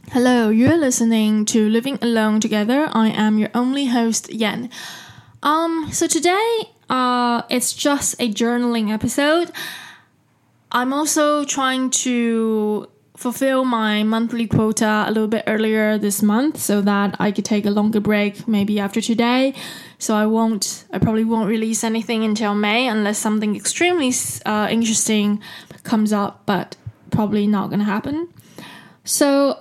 Hello, you're listening to Living Alone Together. I am your only host, Yen. So today, it's just a journaling episode. I'm also trying to fulfill my monthly quota a little bit earlier this month so that I could take a longer break maybe after today. So I probably won't release anything until May unless something extremely interesting comes up, but probably not going to happen. So,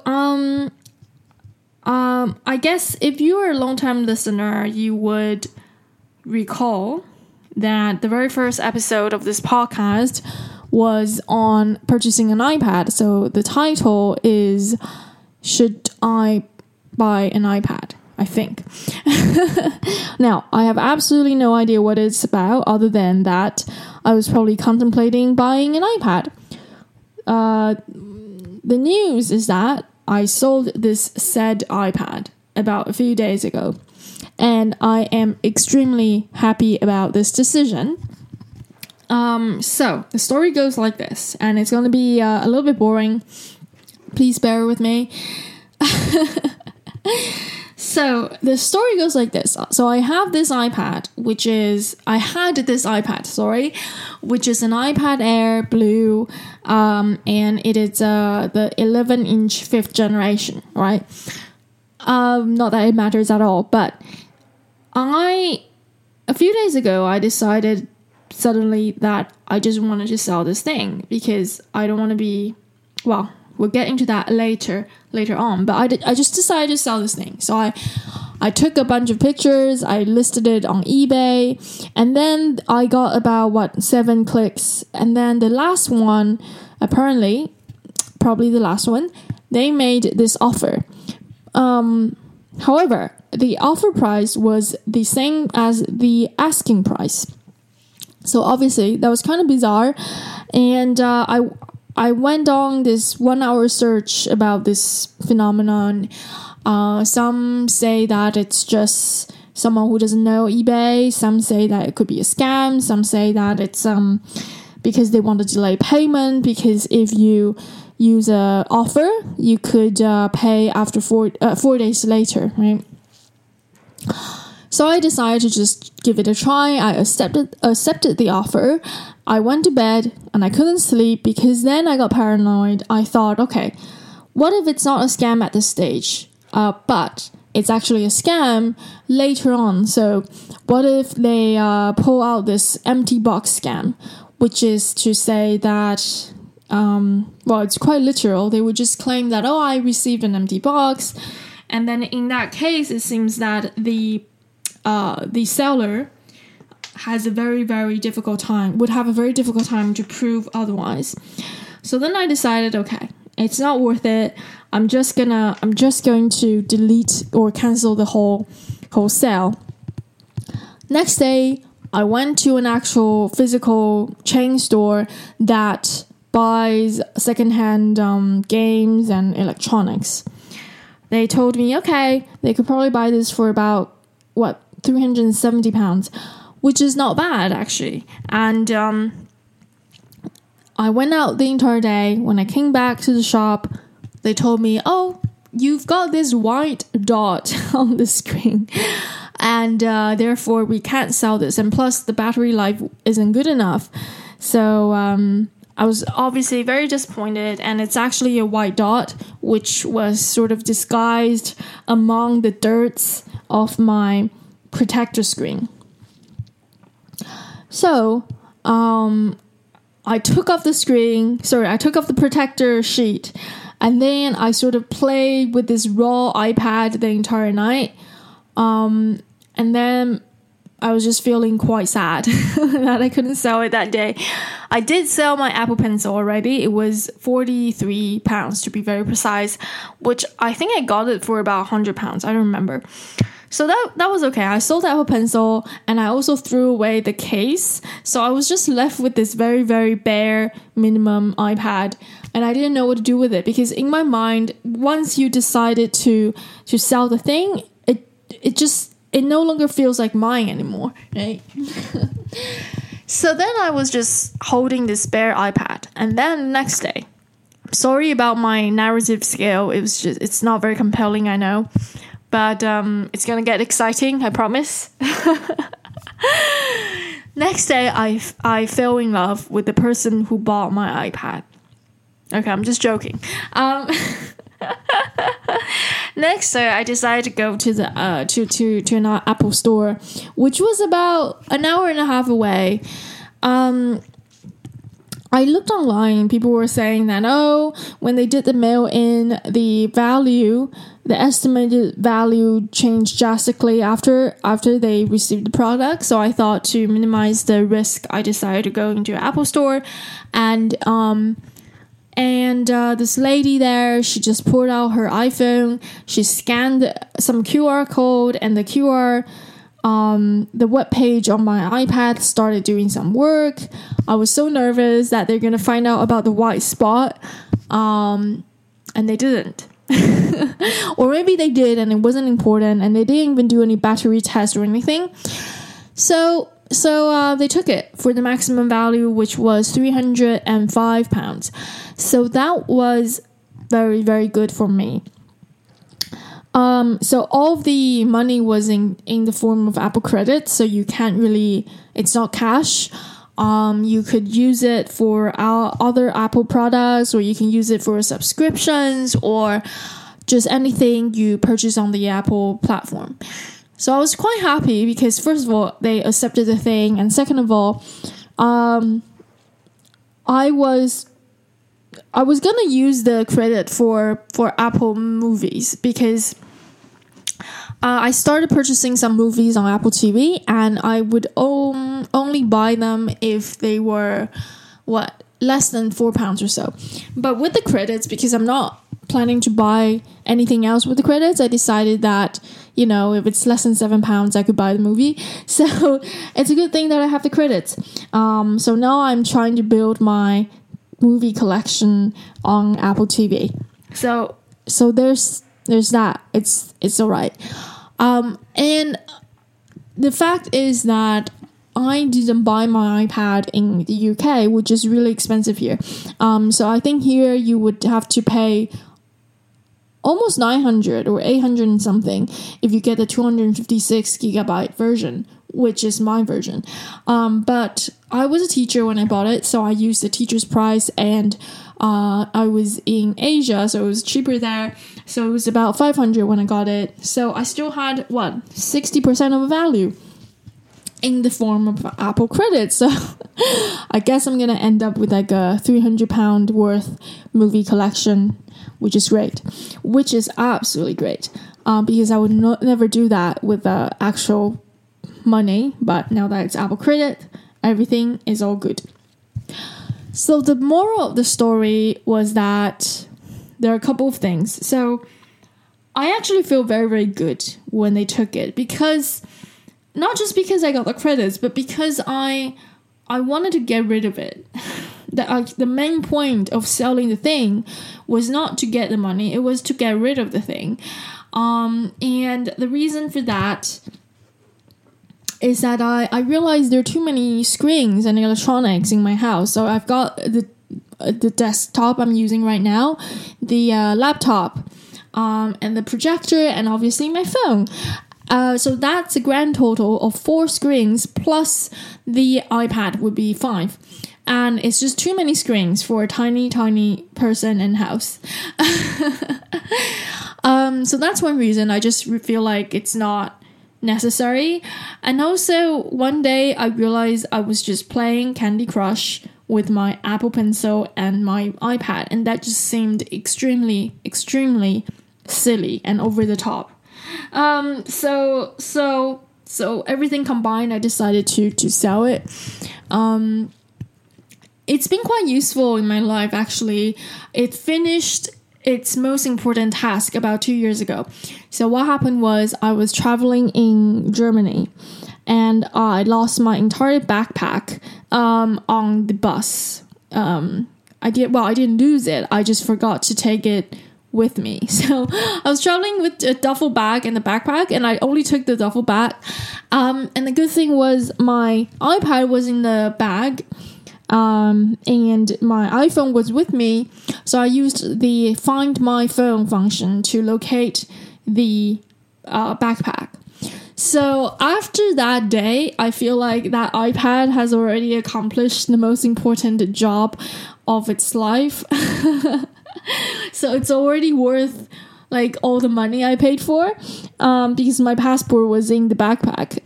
I guess if you are a long-time listener, you would recall that the very first episode of this podcast was on purchasing an iPad. So the title is, Should I Buy an iPad? I think. Now, I have absolutely no idea what it's about other than that I was probably contemplating buying an iPad. The news is that I sold this said iPad about a few days ago, and I am extremely happy about this decision. So the story goes like this, and it's going to be a little bit boring. Please bear with me. So the story goes like this. So I had this iPad, which is an iPad Air Blue, and it is the 11-inch 5th generation, right? Not that it matters at all, but a few days ago, I decided suddenly that I just wanted to sell this thing because I don't want to be, well, we'll get into that later on, but I just decided to sell this thing. So I took a bunch of pictures, I listed it on eBay, and then I got about 7 clicks, and then the last one, probably the last one, they made this offer. However, the offer price was the same as the asking price. So obviously that was kind of bizarre, and I went on this 1-hour search about this phenomenon. Some say that it's just someone who doesn't know eBay. Some say that it could be a scam. Some say that it's because they want to delay payment, because if you use an offer, you could pay after 4 days later, right? So I decided to just give it a try. I accepted the offer. I went to bed and I couldn't sleep because then I got paranoid. I thought, okay, what if it's not a scam at this stage, but it's actually a scam later on? So what if they pull out this empty box scam, which is to say that, it's quite literal. They would just claim that, I received an empty box. And then in that case, it seems that the seller has a very, very difficult time to prove otherwise. So then I decided, okay, it's not worth it. I'm just going to delete or cancel the whole sale. Next day, I went to an actual physical chain store that buys secondhand games and electronics. They told me, okay, they could probably buy this for about, £370, which is not bad, actually. And I went out the entire day. When I came back to the shop, they told me, you've got this white dot on the screen, and therefore we can't sell this. And plus, the battery life isn't good enough. So I was obviously very disappointed, and it's actually a white dot, which was sort of disguised among the dirts of my protector screen. So, I took off the protector sheet, and then I sort of played with this raw iPad the entire night. And then I was just feeling quite sad that I couldn't sell it that day. I did sell my Apple Pencil already. It was £43 to be very precise, which I think I got it for about £100. I don't remember. So that was okay. I sold the Apple Pencil, and I also threw away the case. So I was just left with this very, very bare minimum iPad, and I didn't know what to do with it, because in my mind, once you decided to sell the thing, it no longer feels like mine anymore, right? So then I was just holding this bare iPad, and then the next day, sorry about my narrative scale. It's not very compelling, I know. But it's gonna get exciting, I promise. Next day, I fell in love with the person who bought my iPad. Okay, I'm just joking. Next day, I decided to go to the to an Apple store, which was about an hour and a half away. I looked online. People were saying that, when they did the mail-in, the estimated value changed drastically after they received the product. So I thought, to minimize the risk, I decided to go into an Apple store, and this lady there, she just pulled out her iPhone. She scanned some QR code, and the the web page on my iPad started doing some work. I was so nervous that they're gonna find out about the white spot, and they didn't. Or maybe they did and it wasn't important, and they didn't even do any battery test or anything. So they took it for the maximum value, which was £305. So that was very, very good for me. So all of the money was in the form of Apple credit, so you can't really, it's not cash. You could use it for our other Apple products, or you can use it for subscriptions, or just anything you purchase on the Apple platform. So I was quite happy because, first of all, they accepted the thing, and second of all, I was gonna use the credit for Apple movies, because I started purchasing some movies on Apple TV, and I would only buy them if they were less than £4 or so. But with the credits, because I'm not planning to buy anything else with the credits, I decided that, if it's less than £7, I could buy the movie. So it's a good thing that I have the credits. So now I'm trying to build my movie collection on Apple TV. So there's that. It's all right. And the fact is that I didn't buy my iPad in the UK, which is really expensive here. So I think here you would have to pay almost 900 or 800 and something if you get the 256 gigabyte version, which is my version. But I was a teacher when I bought it, so I used the teacher's price, and I was in Asia, so it was cheaper there. So it was about 500 when I got it. So I still had 60% of the value in the form of Apple credit. So I guess I'm gonna end up with like a £300 worth movie collection, which is great, which is absolutely great, because I would never do that with the actual money. But now that it's Apple credit, everything is all good. So the moral of the story was that there are a couple of things. So I actually feel very, very good when they took it, because not just because I got the credits, but because I wanted to get rid of it. The main point of selling the thing was not to get the money, it was to get rid of the thing. And the reason for that is that I realized there are too many screens and electronics in my house. So I've got the desktop I'm using right now, the laptop, and the projector, and obviously my phone. So that's a grand total of 4 screens plus the iPad would be 5. And it's just too many screens for a tiny, tiny person in house. So that's one reason. I just feel like it's not necessary. And also, one day I realized I was just playing Candy Crush with my Apple Pencil and my iPad, and that just seemed extremely, extremely silly and over the top. So everything combined, I decided to sell it. It's been quite useful in my life, actually. It finished its most important task about 2 years ago. So what happened was, I was traveling in Germany, and I lost my entire backpack on the bus. I didn't lose it. I just forgot to take it with me. So I was traveling with a duffel bag and a backpack, and I only took the duffel bag. And the good thing was my iPad was in the bag. and my iPhone was with me, so I used the Find My Phone function to locate the backpack. So after that day, I feel like that iPad has already accomplished the most important job of its life. So it's already worth like all the money I paid for, because my passport was in the backpack.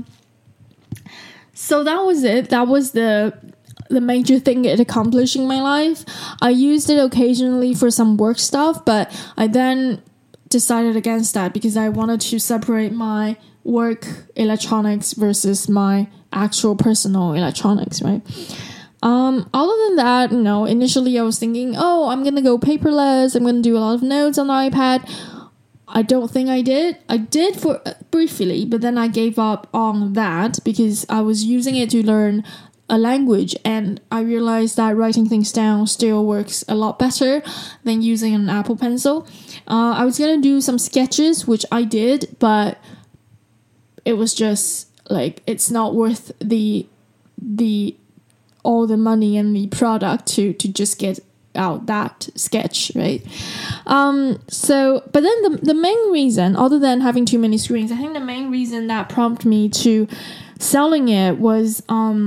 So that was it. That was the major thing it accomplished in my life. I used it occasionally for some work stuff, but I then decided against that because I wanted to separate my work electronics versus my actual personal electronics, right? Other than that, initially I was thinking, I'm gonna go paperless, I'm gonna do a lot of notes on the iPad. I don't think I did. I did for briefly, but then I gave up on that because I was using it to learn a language, and I realized that writing things down still works a lot better than using an Apple Pencil. I was gonna do some sketches, which I did, but it was just like, it's not worth the all the money and the product to just get out that sketch, right? But then the main reason, other than having too many screens, I think the main reason that prompted me to selling it was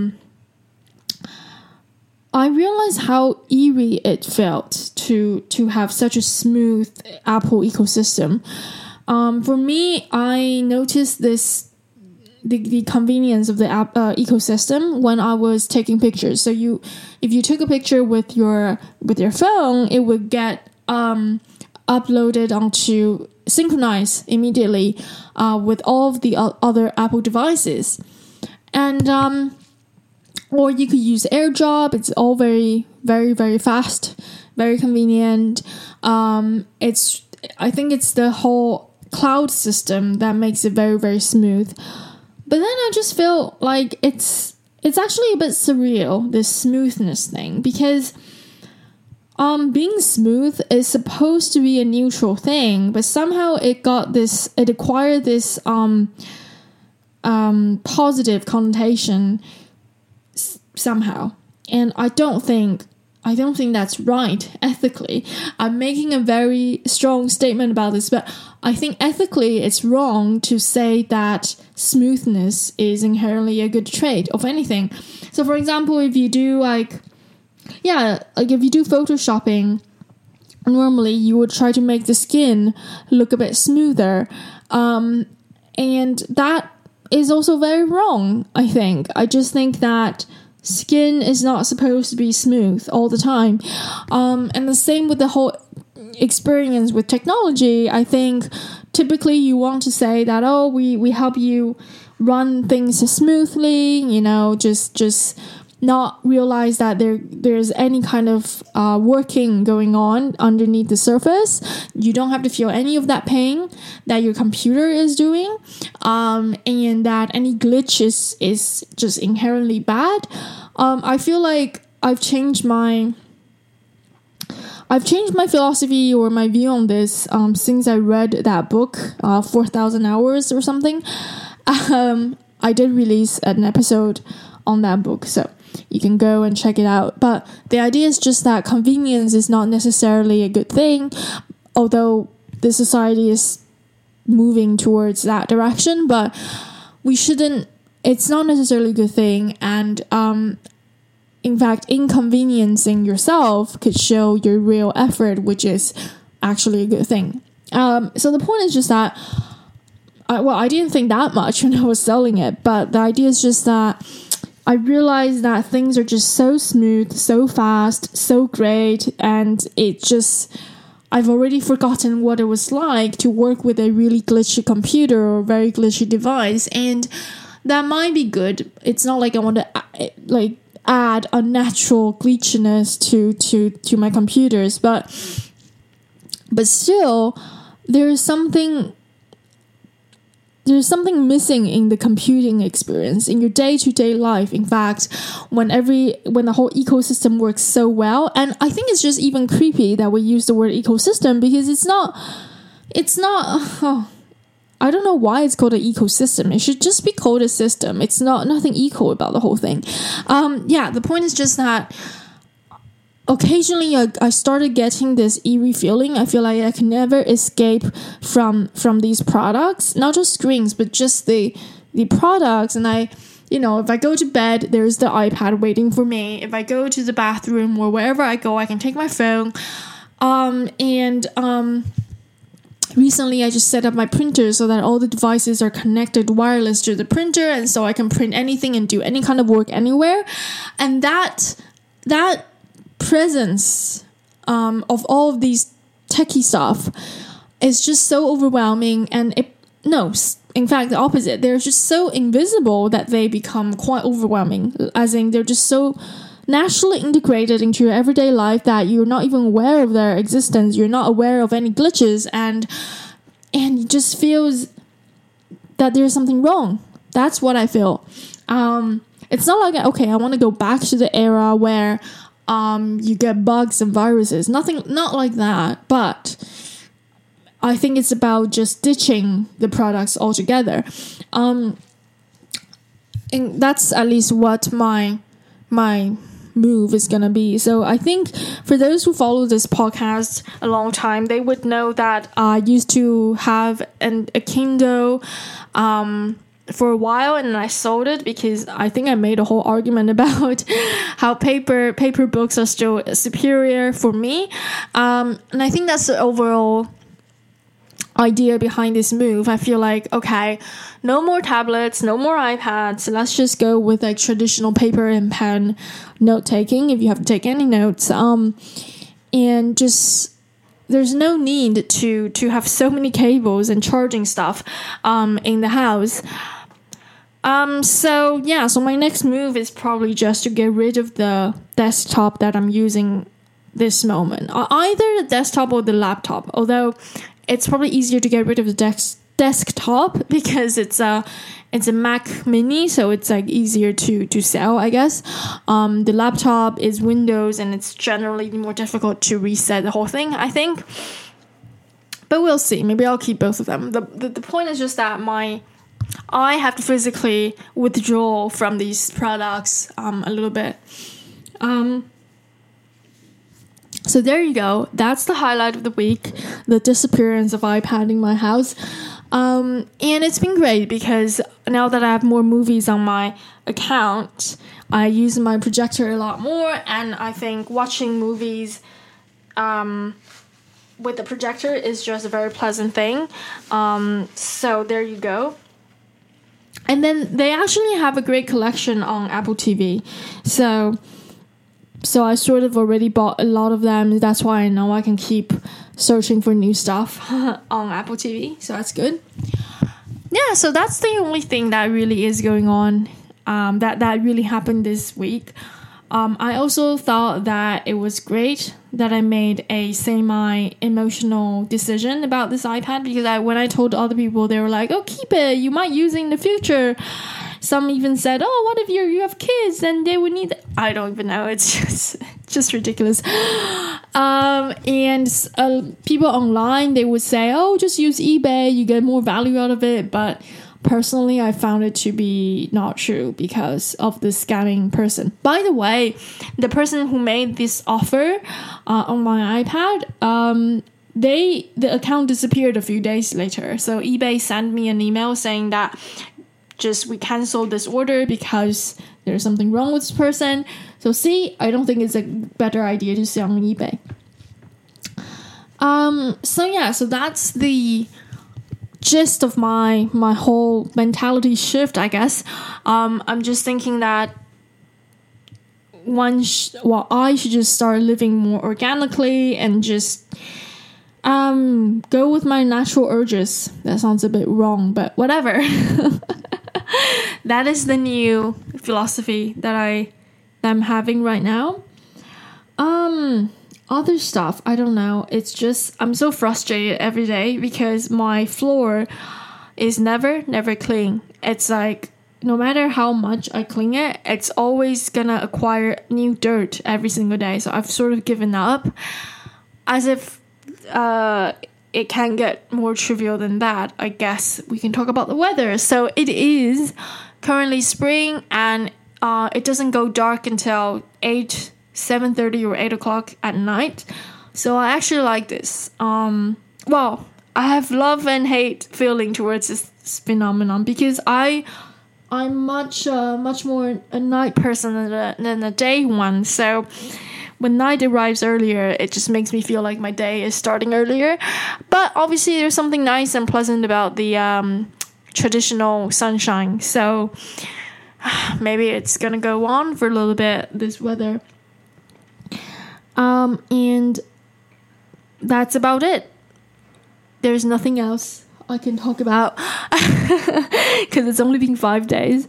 I realized how eerie it felt to have such a smooth Apple ecosystem. For me, I noticed the convenience of the app ecosystem when I was taking pictures. So if you took a picture with your phone, it would get uploaded onto Synchronize immediately with all of the other Apple devices, and or you could use AirDrop. It's all very, very, very fast, very convenient. I think it's the whole cloud system that makes it very, very smooth. But then I just feel like it's actually a bit surreal, this smoothness thing, because being smooth is supposed to be a neutral thing, but somehow it acquired this positive connotation somehow. And I don't think that's right ethically. I'm making a very strong statement about this, but I think ethically it's wrong to say that smoothness is inherently a good trait of anything. So for example, if you do if you do photoshopping, normally you would try to make the skin look a bit smoother. And that is also very wrong, I think. I just think that skin is not supposed to be smooth all the time. And the same with the whole experience with technology. I think typically you want to say that, we help you run things smoothly, just not realize that there's any kind of working going on underneath the surface. You don't have to feel any of that pain that your computer is doing, and that any glitch is just inherently bad. I feel like I've changed my philosophy or my view on this since I read that book, 4,000 Hours or something. I did release an episode on that book, so you can go and check it out. But the idea is just that convenience is not necessarily a good thing, although the society is moving towards that direction, but it's not necessarily a good thing. And in fact, inconveniencing yourself could show your real effort, which is actually a good thing. So the point is just that I didn't think that much when I was selling it, but the idea is just that I realized that things are just so smooth, so fast, so great, and I've already forgotten what it was like to work with a really glitchy computer or a very glitchy device, and that might be good. It's not like I want to add unnatural glitchiness to my computers, but still there's something missing in the computing experience in your day-to-day life. In fact, when the whole ecosystem works so well, and I think it's just even creepy that we use the word ecosystem, because it's not I don't know why it's called an ecosystem. It should just be called a system. It's nothing eco about the whole thing. The point is just that occasionally I started getting this eerie feeling. I feel like I can never escape from these products, not just screens, but just the products. And if I go to bed, there's the iPad waiting for me. If I go to the bathroom or wherever I go, I can take my phone. Recently I just set up my printer so that all the devices are connected wireless to the printer, and so I can print anything and do any kind of work anywhere. And that presence of all of these techie stuff is just so overwhelming, and in fact the opposite. They're just so invisible that they become quite overwhelming, as in they're just so naturally integrated into your everyday life that you're not even aware of their existence. You're not aware of any glitches, and it just feels that there's something wrong. That's what I feel. It's not like, okay, I want to go back to the era where you get bugs and viruses. Not like that, but I think it's about just ditching the products altogether. And that's at least what my move is gonna be. So I think for those who follow this podcast a long time, they would know that I used to have a Kindle for a while, and I sold it because I think I made a whole argument about how paper books are still superior for me. And I think that's the overall idea behind this move. I feel like, okay, no more tablets, no more iPads. Let's just go with like traditional paper and pen note taking if you have to take any notes. And just there's no need to have so many cables and charging stuff in the house. So my next move is probably just to get rid of the desktop that I'm using this moment. Either the desktop or the laptop, although it's probably easier to get rid of the desktop because it's a Mac Mini, so it's like easier to sell, I guess. The laptop is Windows, and it's generally more difficult to reset the whole thing, I think. But we'll see. Maybe I'll keep both of them. The point is just that I have to physically withdraw from these products a little bit. So there you go. That's the highlight of the week, the disappearance of iPad in my house. And it's been great because now that I have more movies on my account, I use my projector a lot more, and I think watching movies with the projector is just a very pleasant thing. So there you go. And then they actually have a great collection on Apple TV. So I sort of already bought a lot of them. That's why I know I can keep searching for new stuff on Apple TV. So that's good. Yeah, so that's the only thing that really is going on that really happened this week. I also thought that it was great that I made a semi-emotional decision about this iPad, because when I told other people, they were like, oh, keep it. You might use it in the future. Some even said, oh, what if you have kids and they would need it? I don't even know. It's just ridiculous. And people online, they would say, oh, just use eBay. You get more value out of it. But personally, I found it to be not true because of the scamming person. By the way, the person who made this offer on my iPad, the account disappeared a few days later. So eBay sent me an email saying that we canceled this order because there's something wrong with this person. So see, I don't think it's a better idea to sell on eBay. So that's the gist of my whole mentality shift, I guess. I'm just thinking that I should just start living more organically and just go with my natural urges. That sounds a bit wrong, but whatever. That is the new philosophy that I'm having right now. Other stuff, I don't know. It's just I'm so frustrated every day because my floor is never clean. It's like no matter how much I clean it, it's always gonna acquire new dirt every single day. So I've sort of given up, as if it can't get more trivial than that. I guess we can talk about the weather. So it is currently spring, and it doesn't go dark until 7:30 or 8 o'clock at night. So I actually like this. Well, I have love and hate feeling towards this phenomenon, because I'm much more a night person than a day one. So when night arrives earlier, it just makes me feel like my day is starting earlier. But obviously there's something nice and pleasant about the traditional sunshine. So maybe it's gonna go on for a little bit, this weather. And that's about it. There's nothing else I can talk about because it's only been 5 days.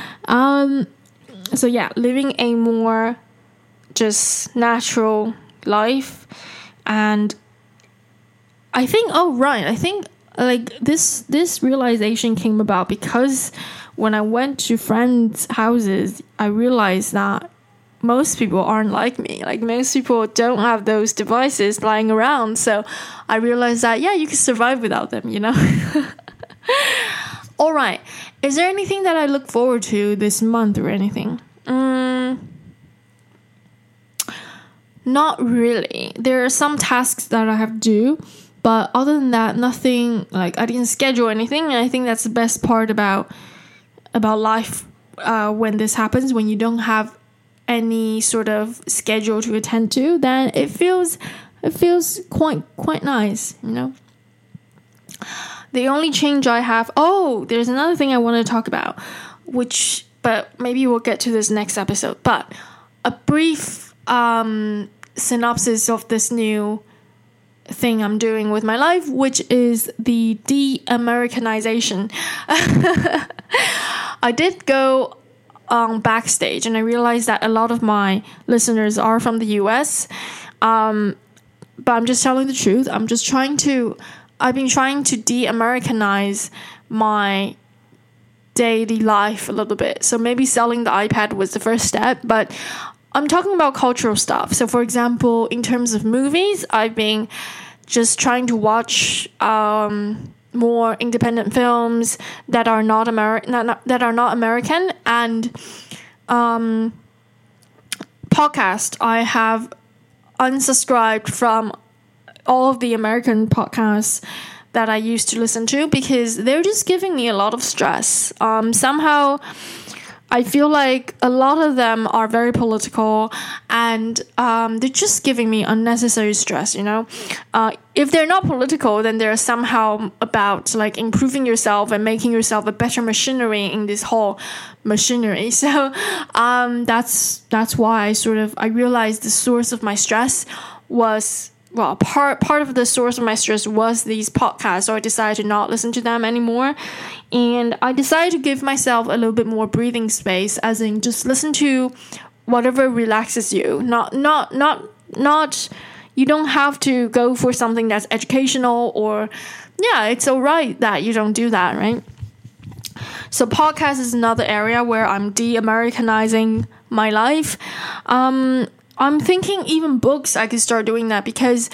So yeah, living a more just natural life. And I think like this realization came about because when I went to friends' houses, I realized that most people aren't like me. Like, most people don't have those devices lying around. So I realized that, yeah, you can survive without them, you know? All right. Is there anything that I look forward to this month or anything? Not really. There are some tasks that I have to do, but other than that, nothing. Like, I didn't schedule anything, and I think that's the best part about life when this happens, when you don't have any sort of schedule to attend to. Then it feels quite nice, you know. The only change I have, there's another thing I want to talk about, but maybe we'll get to this next episode. But a brief synopsis of this new thing I'm doing with my life, which is the de-Americanization. I did go backstage, and I realized that a lot of my listeners are from the US, but I'm just telling the truth. I've been trying to de-Americanize my daily life a little bit. So maybe selling the iPad was the first step, but I'm talking about cultural stuff. So for example, in terms of movies, I've been just trying to watch more independent films that are not American, and podcast. I have unsubscribed from all of the American podcasts that I used to listen to because they're just giving me a lot of stress. Somehow I feel like a lot of them are very political, and they're just giving me unnecessary stress, you know. If they're not political, then they're somehow about like improving yourself and making yourself a better machinery in this whole machinery. So that's why I realized the source of my stress was, well, part of the source of my stress was these podcasts, so I decided to not listen to them anymore. And I decided to give myself a little bit more breathing space, as in just listen to whatever relaxes you. Not you don't have to go for something that's educational, or it's all right that you don't do that, right? So podcast is another area where I'm de-Americanizing my life. I'm thinking even books, I could start doing that because,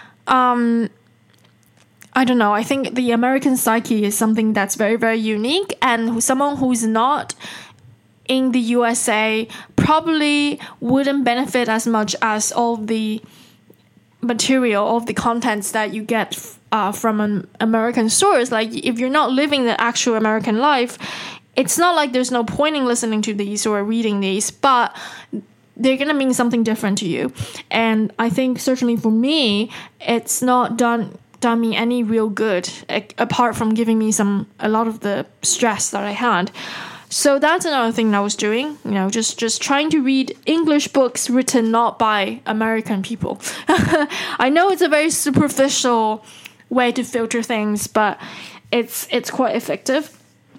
I don't know, I think the American psyche is something that's very, very unique, and someone who's not in the USA probably wouldn't benefit as much as all the material, all the contents that you get from an American source. Like, if you're not living the actual American life, it's not like there's no point in listening to these or reading these, but they're going to mean something different to you. And I think certainly for me, it's not done me any real good, apart from giving me a lot of the stress that I had. So that's another thing I was doing, you know, just trying to read English books written not by American people. I know it's a very superficial way to filter things, but it's quite effective.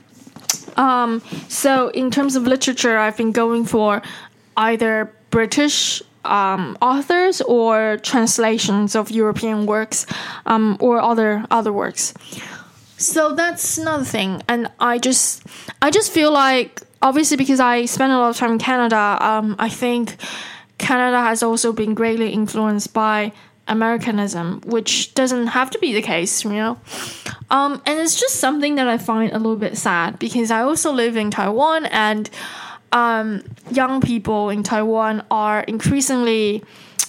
So in terms of literature, I've been going for either British authors or translations of European works, or other works. So that's another thing. And I just feel like, obviously because I spent a lot of time in Canada, I think Canada has also been greatly influenced by Americanism, which doesn't have to be the case, and it's just something that I find a little bit sad, because I also live in Taiwan, and young people in Taiwan are increasingly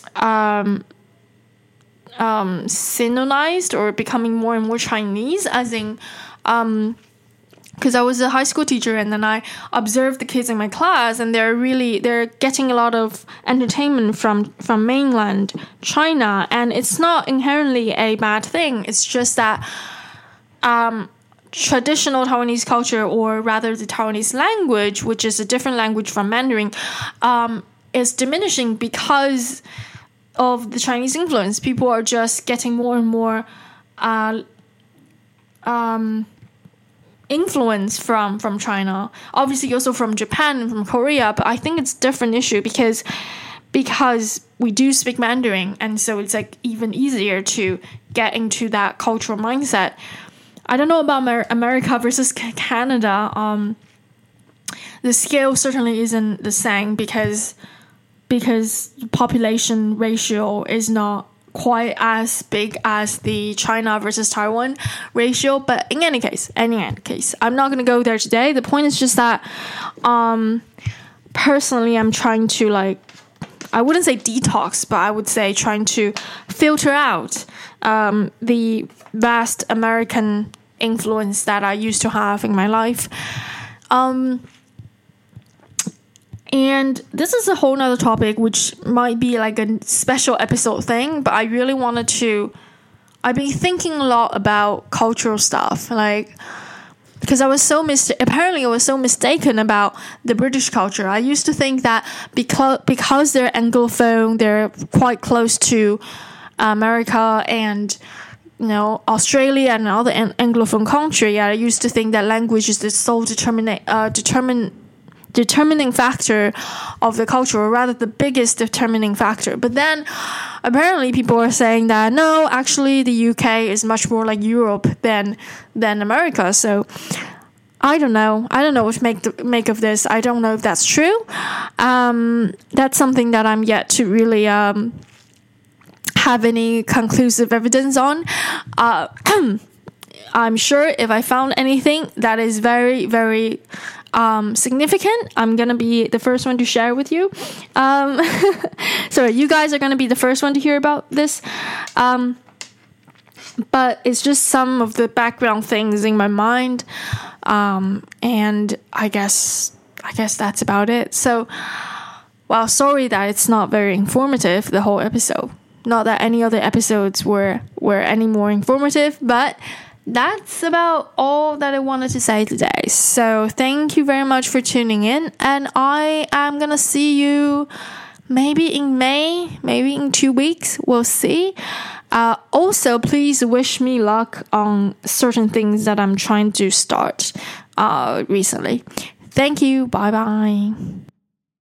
Sinonized, or becoming more and more Chinese, as in because I was a high school teacher, and then I observed the kids in my class, and they're getting a lot of entertainment from mainland China, and it's not inherently a bad thing. It's just that traditional Taiwanese culture, or rather the Taiwanese language, which is a different language from Mandarin, is diminishing because of the Chinese influence. People are just getting more and more influence from China, obviously also from Japan and from Korea, but I think it's a different issue because we do speak Mandarin, and so it's like even easier to get into that cultural mindset. I don't know about America versus Canada. The scale certainly isn't the same because population ratio is not quite as big as the China versus Taiwan ratio, but in any case, I'm not going to go there today. The point is just that personally, I'm trying to, I wouldn't say detox, but I would say trying to filter out the vast American influence that I used to have in my life. And this is a whole nother topic, which might be like a special episode thing, but I really wanted to. I've been thinking a lot about cultural stuff, because I was so apparently I was so mistaken about the British culture. I used to think that because they're Anglophone, they're quite close to America and Australia and other Anglophone country. I used to think that language is the sole determining factor of the culture, or rather the biggest determining factor. But then apparently people are saying that no, actually the UK is much more like Europe than America. So I don't know what to make of this. I don't know if that's true. That's something that I'm yet to really have any conclusive evidence on. I'm sure if I found anything that is very, very significant, I'm gonna be the first one to share with you. So you guys are gonna be the first one to hear about this. But it's just some of the background things in my mind, and I guess that's about it. So, well, sorry that it's not very informative, the whole episode. Not that any other episodes were any more informative, but that's about all that I wanted to say today. So thank you very much for tuning in, and I am gonna see you maybe in May, maybe in 2 weeks. We'll see. Also, please wish me luck on certain things that I'm trying to start recently. Thank you. Bye bye.